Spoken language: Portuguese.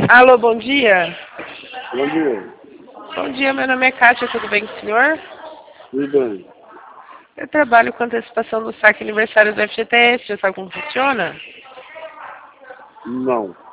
Alô, bom dia. Bom dia. Bom dia, meu nome é Kátia, tudo bem com o senhor? Tudo bem? Eu trabalho com antecipação do saque aniversário do FGTS, já sabe como funciona? Não.